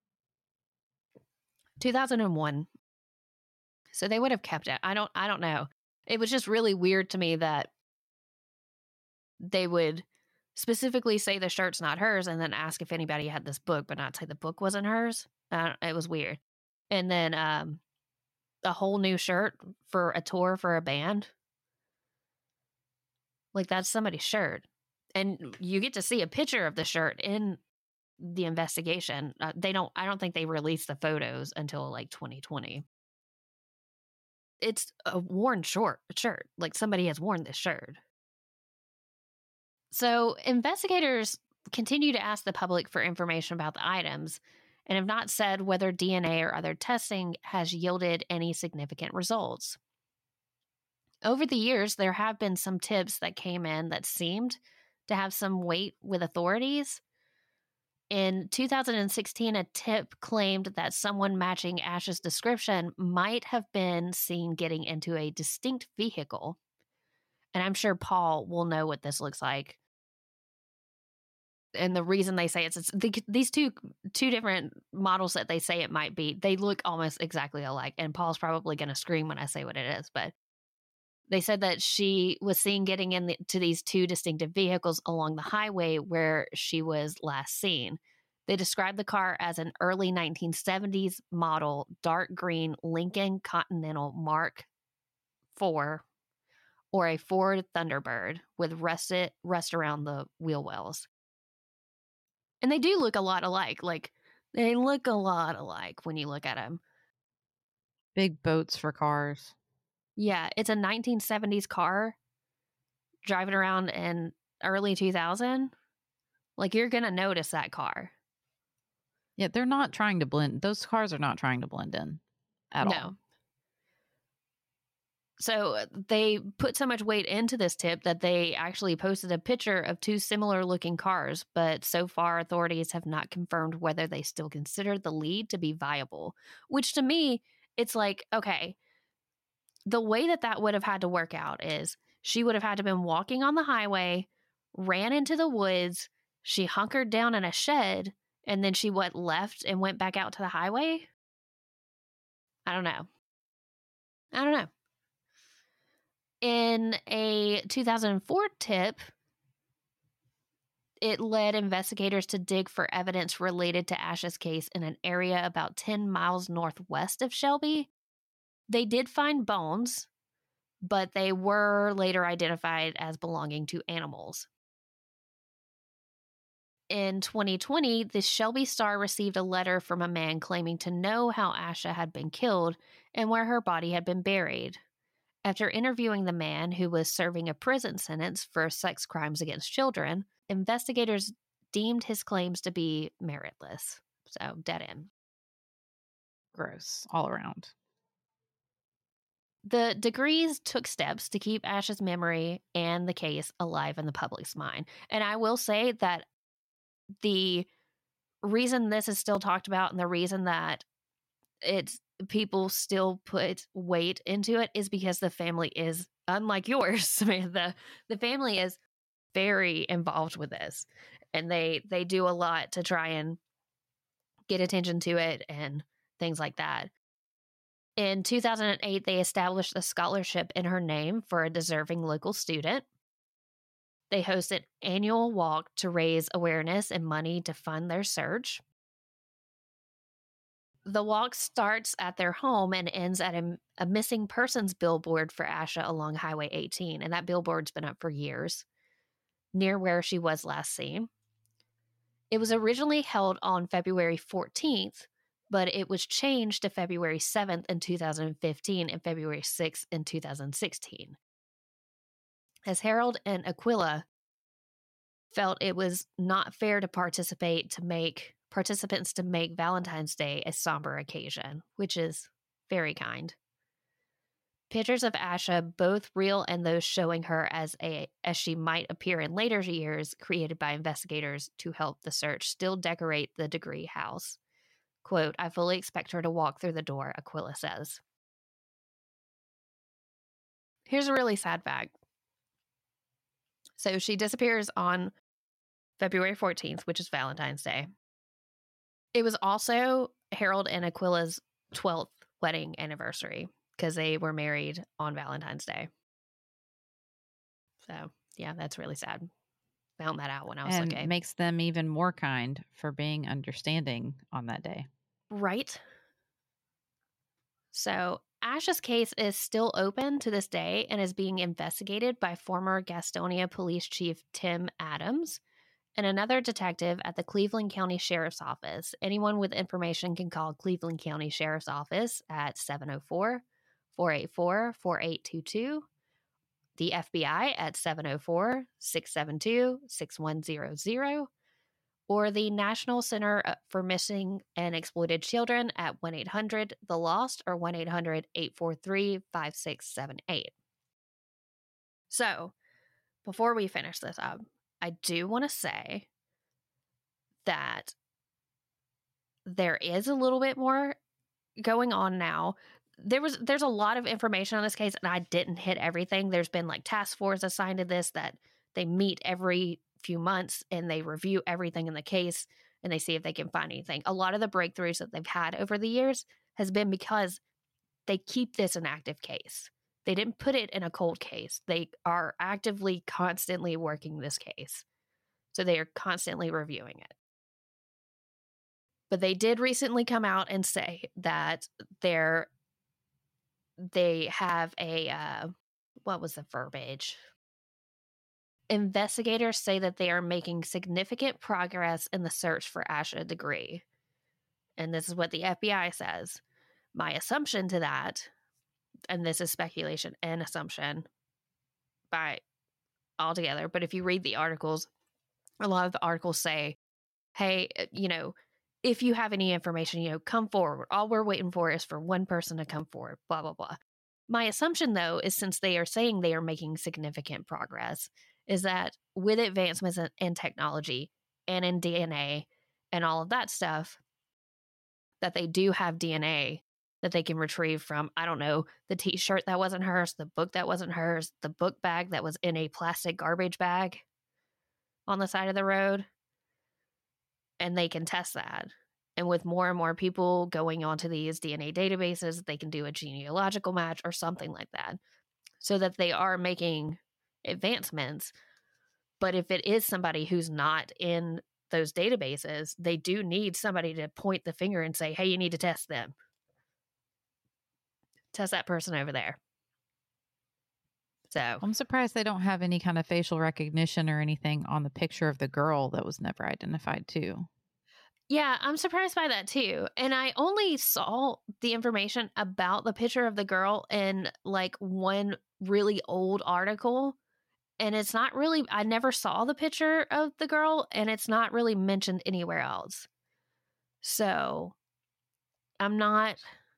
2001. So they would have kept it. I don't know. It was just really weird to me that they would specifically say the shirt's not hers and then ask if anybody had this book, but not say the book wasn't hers. It was weird. And then a whole new shirt for a tour for a band. Like, that's somebody's shirt. And you get to see a picture of the shirt in the investigation. I don't think they released the photos until like 2020. It's a worn shirt. Like, somebody has worn this shirt. So investigators continue to ask the public for information about the items and have not said whether DNA or other testing has yielded any significant results. Over the years, there have been some tips that came in that seemed to have some weight with authorities. In 2016, a tip claimed that someone matching Ash's description might have been seen getting into a distinct vehicle. And I'm sure Paul will know what this looks like. And the reason they say it's these two different models that they say it might be, they look almost exactly alike. And Paul's probably going to scream when I say what it is, but they said that she was seen getting into these two distinctive vehicles along the highway where she was last seen. They described the car as an early 1970s model dark green Lincoln Continental Mark IV or a Ford Thunderbird with rust around the wheel wells. And they do look a lot alike. Like, they look a lot alike when you look at them. Big boats for cars. Yeah, it's a 1970s car driving around in early 2000. Like, you're going to notice that car. Yeah, they're not trying to blend. Those cars are not trying to blend in at all. No. So they put so much weight into this tip that they actually posted a picture of two similar looking cars, but so far authorities have not confirmed whether they still consider the lead to be viable, which to me, it's like, okay, the way that would have had to work out is she would have had to been walking on the highway, ran into the woods, she hunkered down in a shed, and then she left and went back out to the highway? I don't know. In a 2004 tip, it led investigators to dig for evidence related to Ash's case in an area about 10 miles northwest of Shelby. They did find bones, but they were later identified as belonging to animals. In 2020, the Shelby Star received a letter from a man claiming to know how Asha had been killed and where her body had been buried. After interviewing the man, who was serving a prison sentence for sex crimes against children, investigators deemed his claims to be meritless. So, dead end. Gross all around. The Degrees took steps to keep Ash's memory and the case alive in the public's mind. And I will say that the reason this is still talked about and the reason that it's people still put weight into it is because the family is, unlike yours, Samantha, the family is very involved with this. And they do a lot to try and get attention to it and things like that. In 2008, they established a scholarship in her name for a deserving local student. They host an annual walk to raise awareness and money to fund their search. The walk starts at their home and ends at a missing persons billboard for Asha along Highway 18, and that billboard's been up for years, near where she was last seen. It was originally held on February 14th, but it was changed to February 7th in 2015 and February 6th in 2016. As Harold and Aquila felt it was not fair to participants to make Valentine's Day a somber occasion, which is very kind. Pictures of Asha, both real and those showing her as she might appear in later years, created by investigators to help the search, still decorate the Degree house. Quote, "I fully expect her to walk through the door," Aquila says. Here's a really sad fact. So she disappears on February 14th, which is Valentine's Day. It was also Harold and Aquila's 12th wedding anniversary because they were married on Valentine's Day. So, yeah, that's really sad. Found that out when I was looking. And makes them even more kind for being understanding on that day. Right. So, Asha's case is still open to this day and is being investigated by former Gastonia Police Chief Tim Adams and another detective at the Cleveland County Sheriff's Office. Anyone with information can call Cleveland County Sheriff's Office at 704-484-4822, the FBI at 704-672-6100, or the National Center for Missing and Exploited Children at 1-800-THE-LOST or 1-800-843-5678. So, before we finish this up, I do want to say that there is a little bit more going on now. There's a lot of information on this case, and I didn't hit everything. There's been like task force assigned to this that they meet every few months and they review everything in the case and they see if they can find anything. A lot of the breakthroughs that they've had over the years has been because they keep this an active case. They didn't put it in a cold case. They are actively, constantly working this case. So they are constantly reviewing it. But they did recently come out and say that they have a, what was the verbiage? Investigators say that they are making significant progress in the search for Asha Degree. And this is what the FBI says. My assumption to that, and this is speculation and assumption by altogether, but if you read the articles, a lot of the articles say, hey, if you have any information, come forward. All we're waiting for is for one person to come forward, blah, blah, blah. My assumption, though, is since they are saying they are making significant progress, is that with advancements in technology and in DNA and all of that stuff, that they do have DNA that they can retrieve from, I don't know, the t-shirt that wasn't hers, the book that wasn't hers, the book bag that was in a plastic garbage bag on the side of the road. And they can test that. And with more and more people going onto these DNA databases, they can do a genealogical match or something like that. So that they are making advancements. But if it is somebody who's not in those databases, they do need somebody to point the finger and say, hey, you need to test them. Test that person over there. So I'm surprised they don't have any kind of facial recognition or anything on the picture of the girl that was never identified too. Yeah, I'm surprised by that too. And I only saw the information about the picture of the girl in like one really old article. And it's not really, I never saw the picture of the girl and it's not really mentioned anywhere else. So I'm not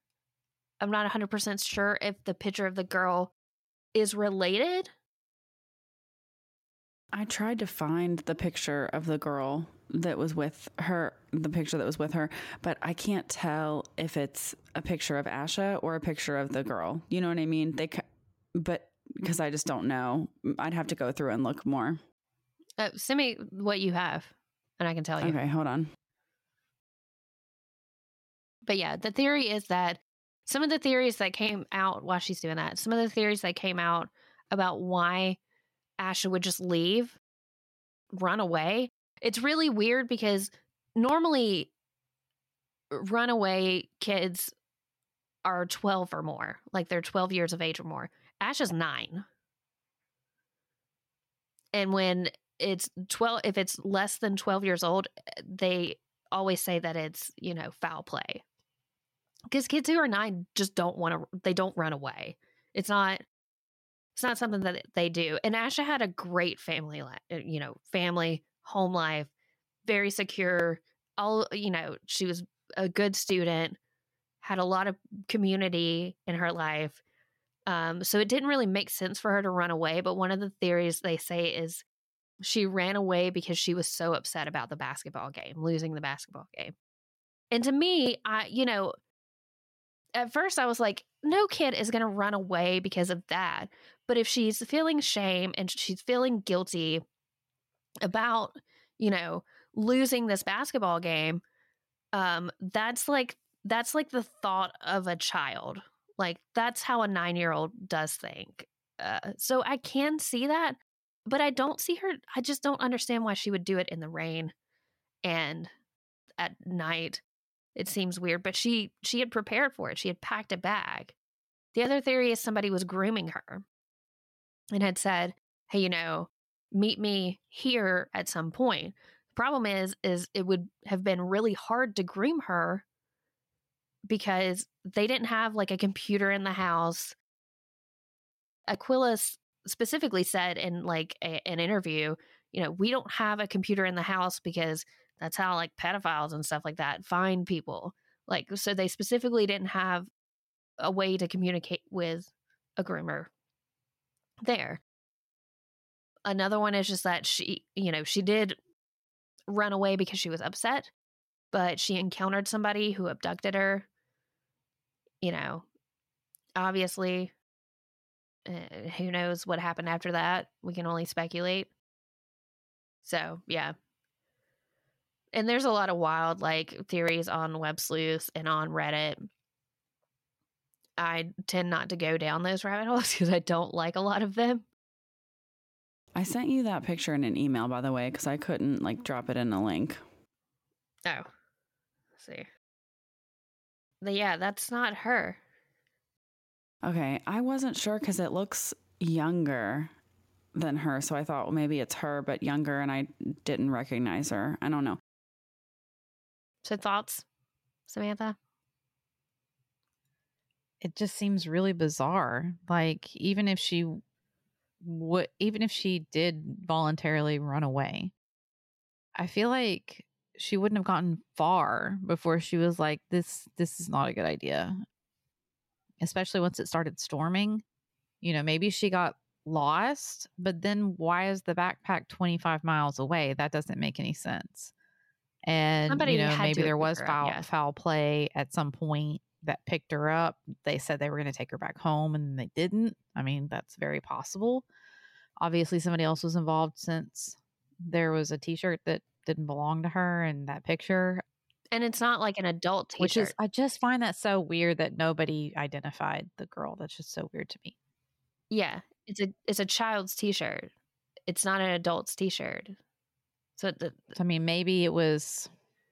100% sure if the picture of the girl is related. I tried to find the picture of the girl that was with her, the picture that was with her, but I can't tell if it's a picture of Asha or a picture of the girl. You know what I mean? But because I just don't know. I'd have to go through and look more. Send me what you have, and I can tell you. Okay, hold on. But yeah, the theory is that some of the theories that came out while she's doing that, some of the theories that came out about why Asha would just leave, run away. It's really weird because normally runaway kids are 12 or more. Like they're 12 years of age or more. Asha's 9. And when it's 12, if it's less than 12 years old, they always say that it's, foul play. Because kids who are 9 just they don't run away. It's not something that they do. And Asha had a great family, family, home life, very secure. She was a good student, had a lot of community in her life. So it didn't really make sense for her to run away. But one of the theories they say is she ran away because she was so upset about the basketball game, losing the basketball game. And to me, at first I was like, no kid is going to run away because of that. But if she's feeling shame and she's feeling guilty about, losing this basketball game, that's like the thought of a child. Like that's how a 9-year-old does think. So I can see that, but I don't see her. I just don't understand why she would do it in the rain and at night. It seems weird, but she had prepared for it. She had packed a bag. The other theory is somebody was grooming her and had said, hey, meet me here at some point. The problem is it would have been really hard to groom her because they didn't have like a computer in the house. Aquila specifically said in like an interview, we don't have a computer in the house because that's how like pedophiles and stuff like that find people. Like, so they specifically didn't have a way to communicate with a groomer there. Another one is just that she did run away because she was upset, but she encountered somebody who abducted her. Obviously, who knows what happened after that? We can only speculate. So, yeah. And there's a lot of wild like theories on Web Sleuth and on Reddit. I tend not to go down those rabbit holes because I don't like a lot of them. I sent you that picture in an email, by the way, because I couldn't like drop it in a link. Oh, let's see. But yeah, that's not her. Okay, I wasn't sure because it looks younger than her, so I thought, well, maybe it's her, but younger, and I didn't recognize her. I don't know. So thoughts, Samantha? It just seems really bizarre. Like even if she did voluntarily run away, I feel like she wouldn't have gotten far before she was like, this is not a good idea. Especially once it started storming. Maybe she got lost, but then why is the backpack 25 miles away? That doesn't make any sense. And maybe there was foul play at some point that picked her up. They said they were going to take her back home and they didn't. I mean, that's very possible. Obviously somebody else was involved since there was a t-shirt that didn't belong to her in that picture. And it's not like an adult t-shirt. Which is, I just find that so weird that nobody identified the girl. That's just so weird to me. Yeah, it's a child's t-shirt. It's not an adult's t-shirt. So I mean, maybe it was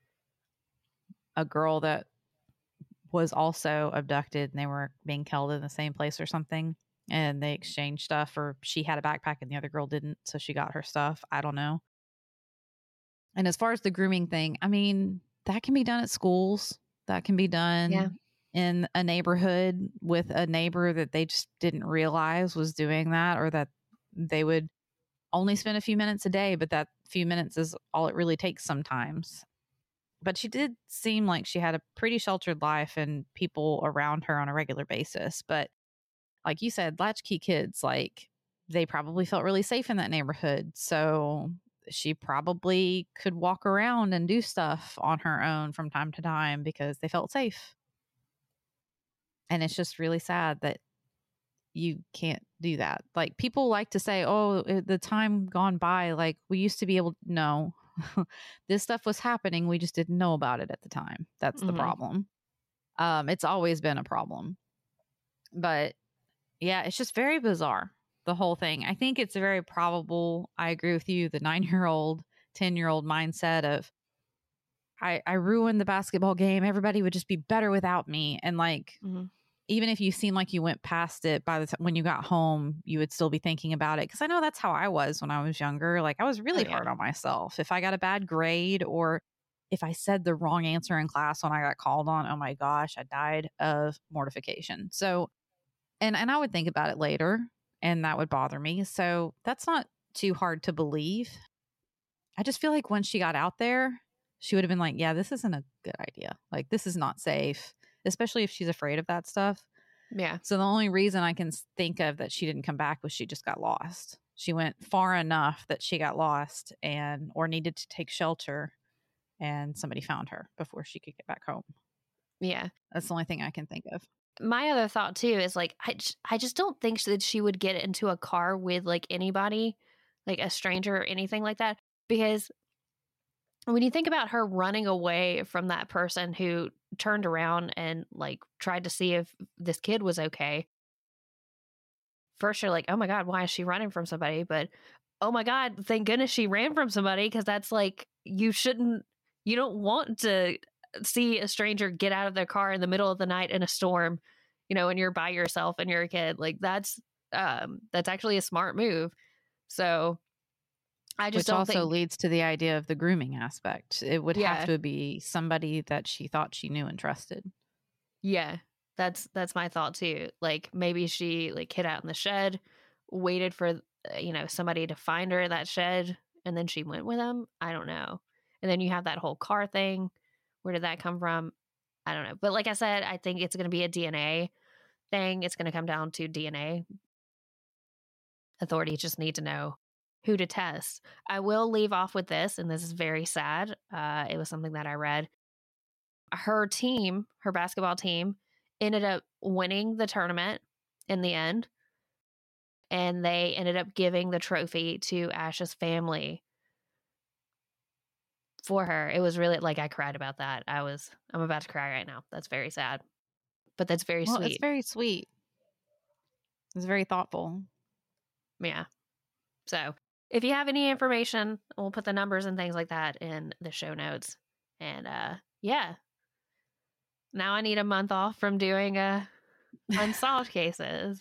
a girl that was also abducted and they were being held in the same place or something, and they exchanged stuff, or she had a backpack and the other girl didn't, so she got her stuff. I don't know. And as far as the grooming thing, I mean, that can be done at schools. That can be done in a neighborhood with a neighbor that they just didn't realize was doing that, or that they would only spend a few minutes a day, but that few minutes is all it really takes sometimes. But she did seem like she had a pretty sheltered life and people around her on a regular basis. But like you said, latchkey kids, like they probably felt really safe in that neighborhood. So she probably could walk around and do stuff on her own from time to time because they felt safe. And it's just really sad that you can't do that. Like, people like to say, oh, the time gone by, like we used to be able to know this stuff was happening. We just didn't know about it at the time. That's the problem. It's always been a problem. But yeah, it's just very bizarre, the whole thing. I think it's very probable. I agree with you. The 9-year-old, 10-year-old mindset of, I ruined the basketball game. Everybody would just be better without me. And like, even if you seem like you went past it, by the time when you got home, you would still be thinking about it. Cause I know that's how I was when I was younger. Like, I was really hard on myself. If I got a bad grade or if I said the wrong answer in class when I got called on, oh my gosh, I died of mortification. So, and I would think about it later and that would bother me. So that's not too hard to believe. I just feel like when she got out there, she would have been like, yeah, this isn't a good idea. Like, this is not safe, especially if she's afraid of that stuff. Yeah. So the only reason I can think of that she didn't come back was she just got lost. She went far enough that she got lost or needed to take shelter, and somebody found her before she could get back home. Yeah. That's the only thing I can think of. My other thought too is like, I just don't think that she would get into a car with like anybody, like a stranger or anything like that. Because when you think about her running away from that person who turned around and like tried to see if this kid was okay, first you're like, oh my God, why is she running from somebody? But oh my God, thank goodness she ran from somebody, because that's like, you don't want to see a stranger get out of their car in the middle of the night in a storm, and you're by yourself and you're a kid. Like, that's actually a smart move. So I just Which don't also think leads to the idea of the grooming aspect. It would have to be somebody that she thought she knew and trusted. Yeah, that's my thought too. Like, maybe she like hid out in the shed, waited for somebody to find her in that shed, and then she went with them. I don't know. And then you have that whole car thing. Where did that come from? I don't know. But like I said, I think it's going to be a DNA thing. It's going to come down to DNA. Authorities just need to know who to test. I will leave off with this, and this is very sad. It was something that I read. Her basketball team, ended up winning the tournament in the end. And they ended up giving the trophy to Ash's family for her. It was really, like, I cried about that. I'm about to cry right now. That's very sad. But that's very sweet. It's very sweet. It's very thoughtful. Yeah. So if you have any information, we'll put the numbers and things like that in the show notes. And yeah. Now I need a month off from doing unsolved cases.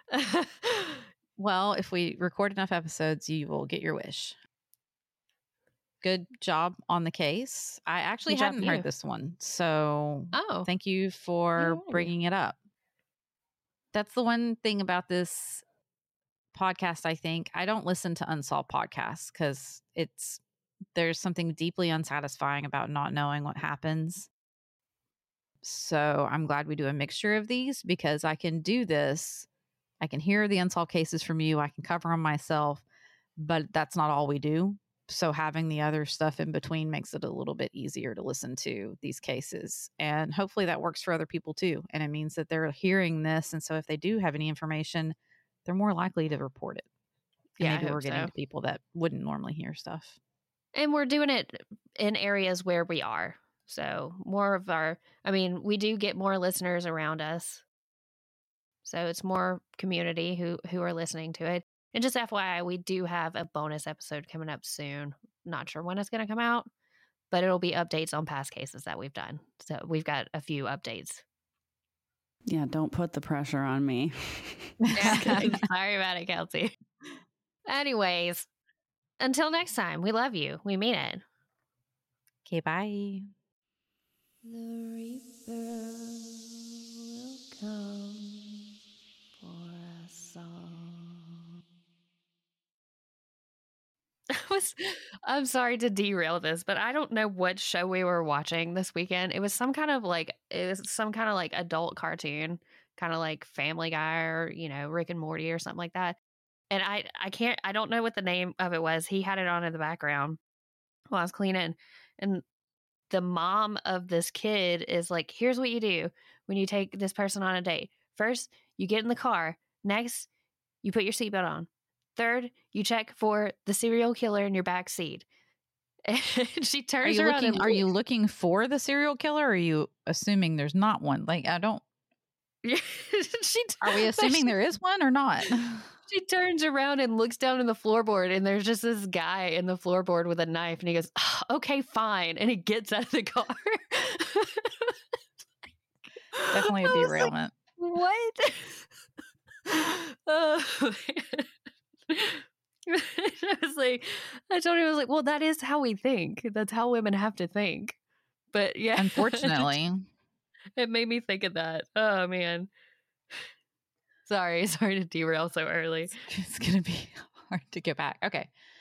Well, if we record enough episodes, you will get your wish. Good job on the case. I actually hadn't heard this one. So thank you for bringing it up. That's the one thing about this podcast, I think. I don't listen to unsolved podcasts because there's something deeply unsatisfying about not knowing what happens. So I'm glad we do a mixture of these, because I can do this. I can hear the unsolved cases from you. I can cover them myself, but that's not all we do. So having the other stuff in between makes it a little bit easier to listen to these cases. And hopefully that works for other people too. And it means that they're hearing this. And so if they do have any information, they're more likely to report it. And maybe we're getting to people that wouldn't normally hear stuff. And we're doing it in areas where we are. So we do get more listeners around us. So it's more community who are listening to it. And just FYI, we do have a bonus episode coming up soon. Not sure when it's going to come out, but it'll be updates on past cases that we've done. So we've got a few updates. Yeah, don't put the pressure on me. Sorry about it, Kelsey. Anyways, until next time, we love you. We mean it. Okay, bye. The Reaper will come for us all. I'm sorry to derail this, but I don't know what show we were watching this weekend. It was some kind of like adult cartoon, kind of like Family Guy or, Rick and Morty or something like that. And I don't know what the name of it was. He had it on in the background while I was cleaning. And the mom of this kid is like, here's what you do when you take this person on a date. First, you get in the car. Next, you put your seatbelt on. Third, you check for the serial killer in your back seat. And she turns around. Are you looking for the serial killer? Or are you assuming there's not one? Like, I don't. Are we assuming there is one or not? She turns around and looks down in the floorboard, and there's just this guy in the floorboard with a knife, and he goes, okay, fine. And he gets out of the car. Definitely a derailment. Like, what? I told him, I was like, well, that is how we think. That's how women have to think. But yeah. Unfortunately. It made me think of that. Oh, man. Sorry to derail so early. It's going to be hard to get back. Okay.